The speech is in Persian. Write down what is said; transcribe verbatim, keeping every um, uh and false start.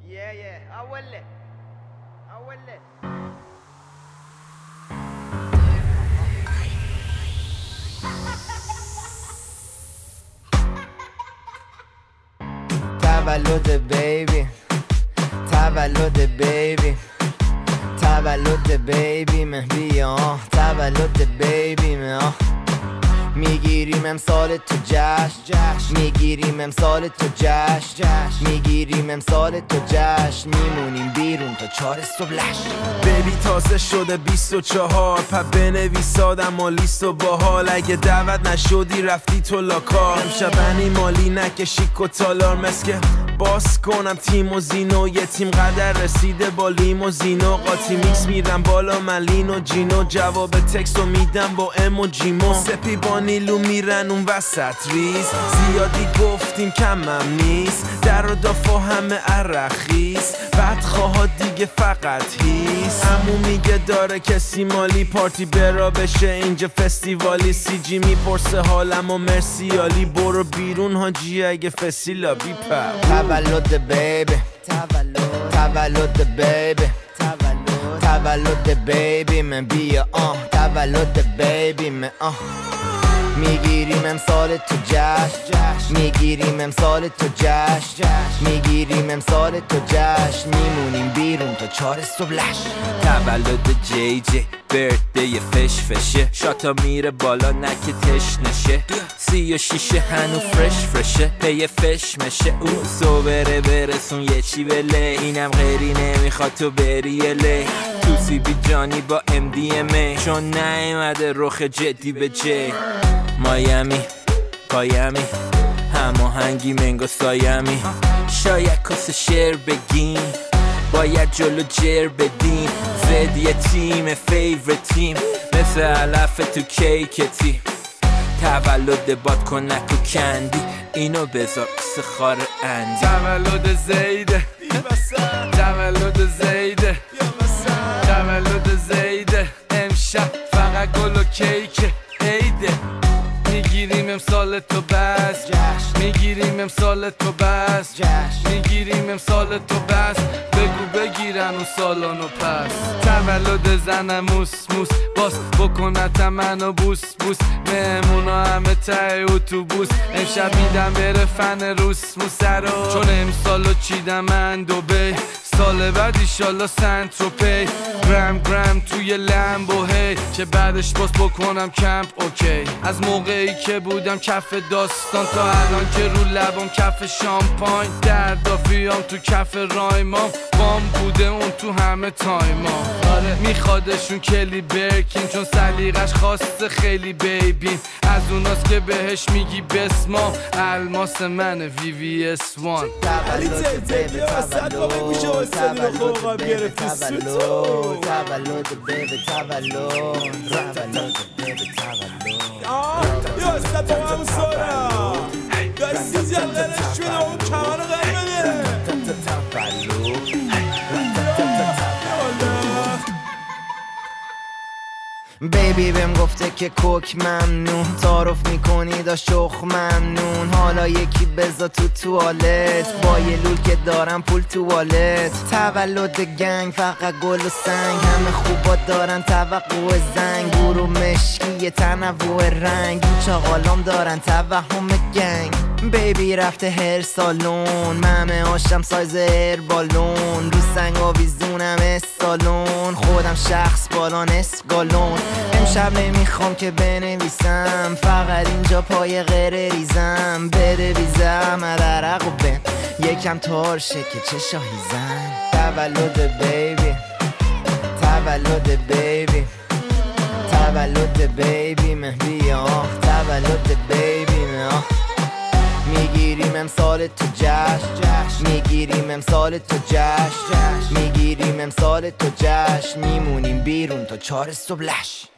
yeah yeah اوله اوله تولد بیبی تولد بیبی تولد بیبی مه بیا تولد بیبی مه میگیریم امسال تو جشن میگیریم امسال تو جشن میگیریم امسال تو جشن میمونیم بیرون تا چهار صبح لش. بیبی تازه شده بیست و چهار پا بنویس آدم و لیست و باحال. اگه دعوت نشدی رفتی تو لاکار. امشب انی مالی نکشی و تالار مسکه باز کنم تیم و زینو. یه تیم قدر رسیده با لیم و زینو. قاطی میکس میرم بالا ملین و جینو. جواب تکس رو میدم با ام و جیمو. سپی با نیلو میرن اون وسط ریز. زیادی گفتیم کمم نیست. در و دافا همه عرخیز. بدخواه دیگه فقط هیست. امو میگه داره کسی مالی پارتی برا بشه اینجا فستیوالی. سی جی میپرسه حالم و مرسیالی. برو بیرون حاجی اگه فسیلا بیپر. تولد بیبی تولد تولد بیبی تولد تولد بیبی من بیا آه تولد بیبی من آه میگیریم امسال تو جشن میگیریم امسال تو جشن میگیریم امسال تو جشن میمونیم بیرون تا چهار صبح لش. تولد جی جی برده فش فشه. شاتا میره بالا نکه تش نشه. سی و شیشه هنو فرش فرشه. پی فش مشه اون صبره برسون یه چی بله. اینم غیری نمیخواد تو بری لی. تو سی بی جانی با ام دی ام ای. چون نیومده رخ جدی به جی. مایمی پایمی هماهنگی منگو سایمی. شاید کس شعر بگیم باید جلو جر بدیم. زد یه تیم فیور تیم مثل علف تو کیکتی. تولد باد کنک و کندی اینو بذار کس خار اندی. تولد زیده تولد زیده تولد زیده امشب فقط گل و کیک عیده. میگیریم امسال تو بس میگیریم امسال تو بس میگیریم امسال تو بس. بگو بگیرن اون سالانو پس. تولد زنم موس موس باس بکنت منو بوس بوس. مهمونا همه ته اتوبوس. امشب میدم بره فن روس موسرو. چون امسالو چیدم من دوبی. سال بعد ایشالا سنت رو پی. گرم گرم توی لمبو هی. که بعدش باز بکنم کمپ اوکی. از موقعی که بودم کف داستان تا الان که رو لبم کف شامپاین. دردافیام تو کف رایمام. بام بوده اون تو همه تایمام. آره میخوادشون کلی برکین چون سلیقش خاصه خیلی بیبین. از اوناست که بهش میگی بسمام. الماس من وی وی اس وان. تولد بیبی تولد تولد بیبی تولد تولد بیبی تولد تولد بیبی تولد. یا استاد با همون سورا دستی جلدرش شده اون کمان قیمه بیبی بهم گفته که کوک ممنون. تعارف میکنی دا شخ ممنون. حالا یکی بزا تو توالت. با یه لول که دارم پول توالت. تولد گنگ فقط گل و سنگ. همه خوبا دارن توقع زنگ. برو مشکی یه تنوع رنگ. این چاقالام دارن توهم گنگ. بیبی رفته هر سالون. ممه هاشم سایز هر بالون. رو سنگ آویزونم استالون. خودم شخص بالا نصف گالون. امشب نمیخوام که بنویسم. فقط اینجا پای غیر ریزم. بده بیزم عرق و بن یکم تارشه که چه شاهیزم. تولد بیبی تولد بیبی تولد بیبی مه بیا تولد بیبی مه میگیریم امسال تو جشن میگیریم امسال تو جشن میگیریم امسال تو جشن میمونیم بیرون تا چهار صبح لش.